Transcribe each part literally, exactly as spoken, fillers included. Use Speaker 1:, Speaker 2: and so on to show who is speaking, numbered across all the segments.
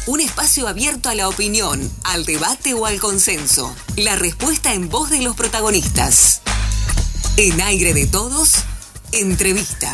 Speaker 1: Un espacio abierto a la opinión, al debate o al consenso. La respuesta en voz de los protagonistas. En Aire de Todos, entrevista.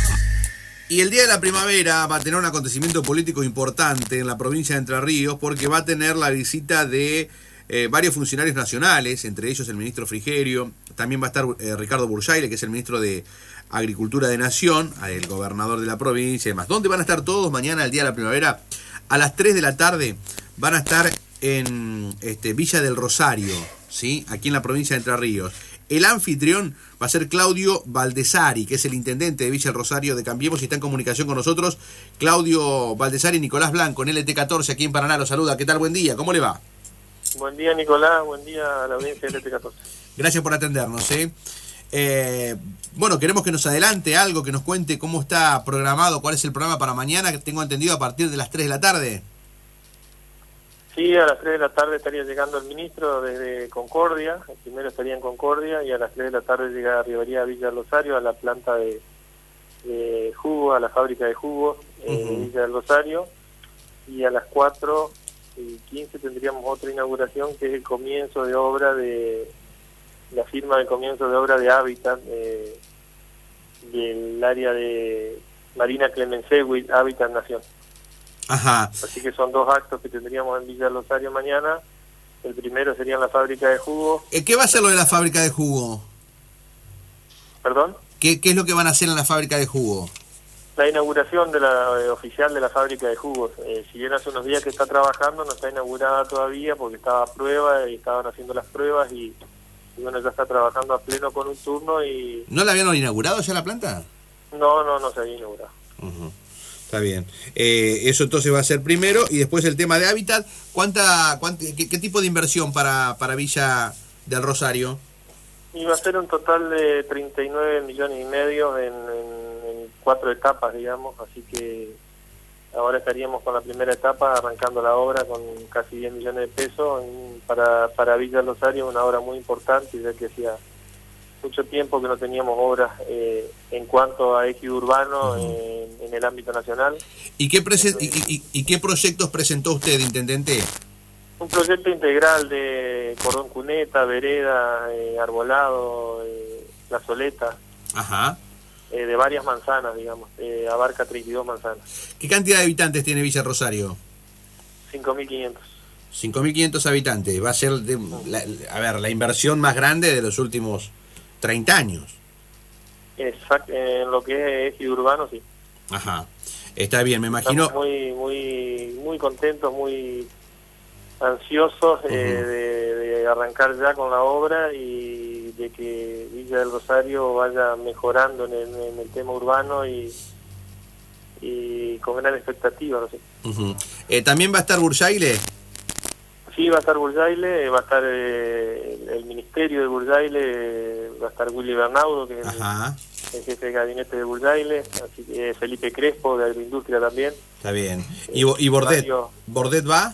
Speaker 2: Y el Día de la Primavera va a tener un acontecimiento político importante en la provincia de Entre Ríos porque va a tener la visita de eh, varios funcionarios nacionales, entre ellos el ministro Frigerio, también va a estar eh, Ricardo Burjaile, que es el ministro de Agricultura de Nación, el gobernador de la provincia y demás. ¿Dónde van a estar todos mañana, el Día de la Primavera? A las tres de la tarde van a estar en este, Villa del Rosario, ¿sí? Aquí en la provincia de Entre Ríos. El anfitrión va a ser Claudio Baldessari, que es el intendente de Villa del Rosario de Cambiemos y está en comunicación con nosotros. Claudio Baldessari, Nicolás Blanco, en L T catorce, aquí en Paraná, lo saluda. ¿Qué tal? Buen día, ¿cómo le va?
Speaker 3: Buen día, Nicolás, buen día a la audiencia de L T catorce.
Speaker 2: Gracias por atendernos, ¿eh? Eh, bueno, queremos que nos adelante algo, que nos cuente cómo está programado, cuál es el programa para mañana, que tengo entendido a partir de las tres de la tarde.
Speaker 3: Sí, a las tres de la tarde estaría llegando el ministro desde Concordia, el primero estaría en Concordia, y a las tres de la tarde llega a Rivería Villa del Rosario, a la planta de, de jugo, a la fábrica de jugos eh, uh-huh. de Villa del Rosario, y a las cuatro y quince tendríamos otra inauguración, que es el comienzo de obra de, la firma del comienzo de obra de hábitat eh, del área de Marina Clemencegui, Hábitat Nación.
Speaker 2: Ajá.
Speaker 3: Así que son dos actos que tendríamos en Villa del Rosario mañana. El primero sería en la fábrica de jugo.
Speaker 2: ¿Qué va a ser lo de la fábrica de jugo?
Speaker 3: ¿Perdón?
Speaker 2: ¿Qué, qué es lo que van a hacer en la fábrica de jugo?
Speaker 3: La inauguración de la eh, oficial de la fábrica de jugos. Eh, si bien hace unos días que está trabajando, no está inaugurada todavía porque estaba a prueba y estaban haciendo las pruebas y, y bueno, ya está trabajando a pleno con un turno y...
Speaker 2: ¿No la habían inaugurado ya la planta?
Speaker 3: No, no, no se había inaugurado.
Speaker 2: Uh-huh. Está bien. Eh, eso entonces va a ser primero y después el tema de hábitat. ¿Cuánta, cuánta qué, qué tipo de inversión para, para Villa del Rosario?
Speaker 3: Y va a ser un total de treinta y nueve millones y medio en, en, en cuatro etapas, digamos. Así que ahora estaríamos con la primera etapa arrancando la obra con casi diez millones de pesos. En, para, para Villa del Rosario una obra muy importante, ya que hacía mucho tiempo que no teníamos obras eh, en cuanto a eje urbano uh-huh. en, en el ámbito nacional.
Speaker 2: ¿Y qué, prese- y, y, ¿Y qué proyectos presentó usted, intendente?
Speaker 3: Un proyecto integral de cordón cuneta, vereda, eh, arbolado, eh, plazoleta,
Speaker 2: Ajá.
Speaker 3: Eh, de varias manzanas, digamos, eh, abarca treinta y dos manzanas.
Speaker 2: ¿Qué cantidad de habitantes tiene Villa Rosario?
Speaker 3: cinco mil quinientos.
Speaker 2: cinco mil quinientos habitantes. Va a ser, de, la, a ver, la inversión más grande de los últimos treinta años.
Speaker 3: Exacto, en lo que es eje urbano, sí.
Speaker 2: Ajá, está bien, me imagino.
Speaker 3: Estamos muy, muy, muy contentos, muy ansiosos uh-huh. eh, de, de arrancar ya con la obra y de que Villa del Rosario vaya mejorando en el, en el tema urbano y, y con gran expectativa, no sé.
Speaker 2: Uh-huh. Eh, ¿También va a estar Burjaile?
Speaker 3: Sí, va a estar Burjaile, va a estar eh, el, el ministerio de Burjaile, va a estar Willy Bernaudo, que es el, el jefe de gabinete de Burjaile, así que Felipe Crespo de Agroindustria también.
Speaker 2: Está bien. ¿Y, y Bordet? Mario, ¿Bordet va?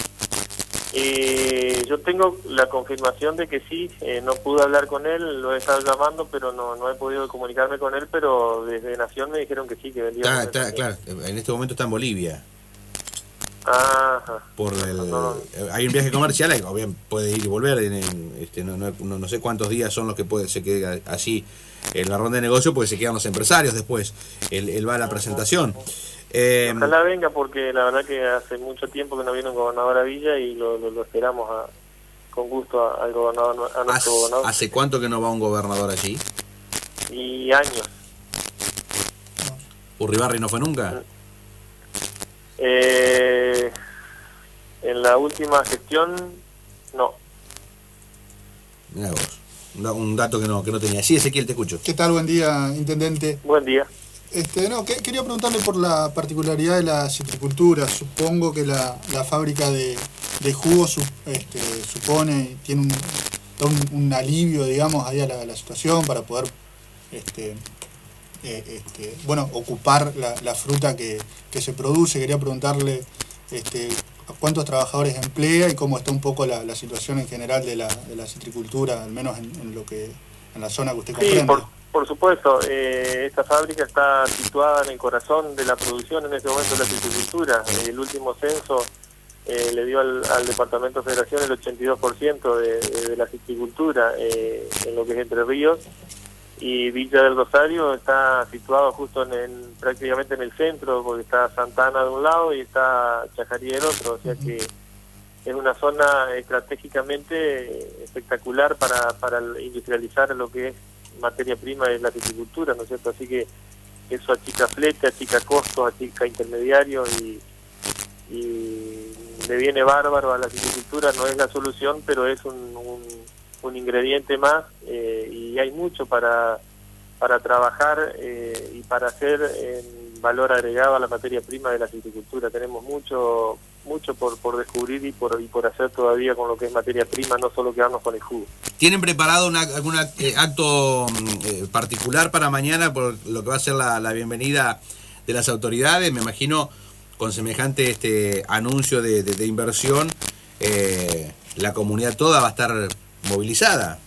Speaker 3: Eh, yo tengo la confirmación de que sí, eh, no pude hablar con él, lo he estado llamando, pero no no he podido comunicarme con él, pero desde Nación me dijeron que sí, que vendría.
Speaker 2: Está, está, claro, en este momento está en Bolivia.
Speaker 3: Ajá.
Speaker 2: Por el, no, no. Hay un viaje comercial, bien, puede ir y volver, en, en, este, no, no, no sé cuántos días son los que puede se queda así en la ronda de negocio, porque se quedan los empresarios después, él, él va a la presentación.
Speaker 3: Eh, Ojalá venga, porque la verdad que hace mucho tiempo que no viene un gobernador a Villa y lo, lo, lo esperamos a, con gusto a, al gobernador, a nuestro
Speaker 2: ¿Hace,
Speaker 3: gobernador.
Speaker 2: ¿Hace cuánto que no va un gobernador allí?
Speaker 3: Y años.
Speaker 2: ¿Urribarri no fue nunca?
Speaker 3: Eh, en la última gestión, no.
Speaker 2: Mirá vos, un dato que no que no tenía. Sí, Ezequiel, te escucho.
Speaker 4: ¿Qué tal? Buen día, intendente.
Speaker 3: Buen día.
Speaker 4: Este, no, que, quería preguntarle por la particularidad de la citricultura. Supongo que la, la fábrica de, de jugos este, supone, tiene un, un, un alivio, digamos, ahí a la, la situación para poder este, eh, este, bueno, ocupar la, la fruta que, que se produce. Quería preguntarle este, cuántos trabajadores emplea y cómo está un poco la, la situación en general de la, de la citricultura, al menos en, en lo que en la zona que usted comprende.
Speaker 3: Sí, por, por supuesto. Eh, esta fábrica está situada en el corazón de la producción en este momento de la citricultura. El último censo eh, le dio al, al Departamento Federación el ochenta y dos por ciento de, de, de la silvicultura eh, en lo que es Entre Ríos, y Villa del Rosario está situado justo en, en prácticamente en el centro, porque está Santa Ana de un lado y está Chajarí del otro, o sea que es una zona estratégicamente espectacular para, para industrializar lo que es materia prima de la silvicultura, ¿no es cierto? Así que eso achica flete, achica costos, achica intermediarios y, y le viene bárbaro a la silvicultura. No es la solución, pero es un, un, un ingrediente más eh, y hay mucho para, para trabajar eh, y para hacer en valor agregado a la materia prima de la silvicultura. Tenemos mucho mucho por, por descubrir y por, y por hacer todavía con lo que es materia prima, no solo quedarnos con el jugo.
Speaker 2: ¿Tienen preparado una, algún eh, acto eh, particular para mañana por lo que va a ser la, la bienvenida de las autoridades? Me imagino con semejante este anuncio de, de, de inversión, eh, la comunidad toda va a estar movilizada.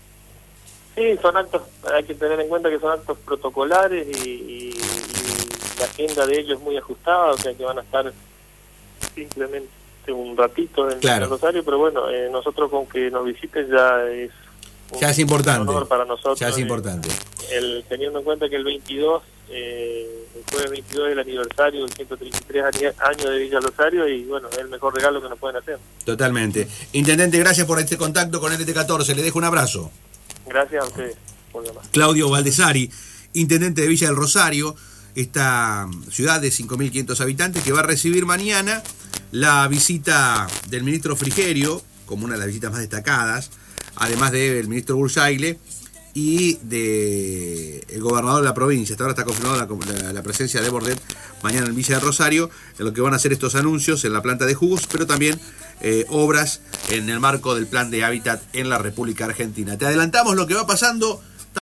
Speaker 3: Sí, son actos, hay que tener en cuenta que son actos protocolares y, y, y la agenda de ellos es muy ajustada, o sea que van a estar simplemente un ratito en
Speaker 2: claro.
Speaker 3: el Rosario, pero bueno, eh, nosotros con que nos visiten ya es un,
Speaker 2: ya es importante,
Speaker 3: un honor para nosotros.
Speaker 2: Ya es
Speaker 3: eh,
Speaker 2: importante.
Speaker 3: El, teniendo en cuenta que el veintidós, eh, el jueves veintidós es el aniversario del ciento treinta y tres años de Villa Rosario y bueno, es el mejor regalo que nos pueden hacer.
Speaker 2: Totalmente. Intendente, gracias por este contacto con L T catorce, le dejo un abrazo.
Speaker 3: Gracias a ustedes por llamar.
Speaker 2: Claudio Baldessari, intendente de Villa del Rosario, esta ciudad de cinco mil quinientos habitantes que va a recibir mañana la visita del ministro Frigerio, como una de las visitas más destacadas, además del ministro Bursaile y del gobernador de la provincia. Hasta ahora está confirmada la, la, la presencia de Bordet mañana en Villa del Rosario, en lo que van a hacer estos anuncios en la planta de jugos, pero también eh, obras en el marco del plan de hábitat en la República Argentina. Te adelantamos lo que va pasando.